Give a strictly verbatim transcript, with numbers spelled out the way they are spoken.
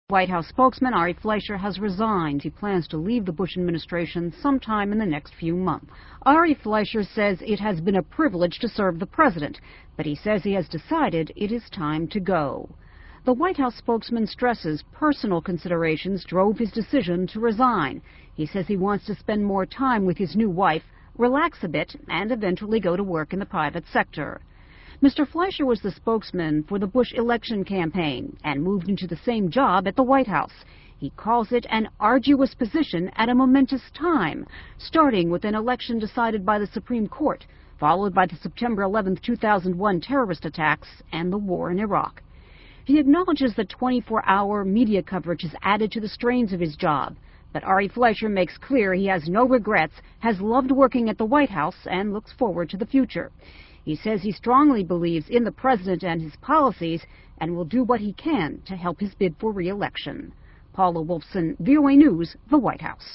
White House spokesman Ari Fleischer has resigned. He plans to leave the Bush administration sometime in the next few months. Ari Fleischer says it has been a privilege to serve the president, but he says he has decided it is time to go. The White House spokesman stresses personal considerations drove his decision to resign. He says he wants to spend more time with his new wife, relax a bit, and eventually go to work in the private sector. Mister Fleischer was the spokesman for the Bush election campaign and moved into the same job at the White House. He calls it an arduous position at a momentous time, starting with an election decided by the Supreme Court, followed by the September eleventh, two thousand one terrorist attacks and the war in Iraq. He acknowledges that twenty-four hour media coverage has added to the strains of his job, but Ari Fleischer makes clear he has no regrets, has loved working at the White House, and looks forward to the future. He says he strongly believes in the president and his policies and will do what he can to help his bid for re-election. Paula Wolfson, V O A News, the White House.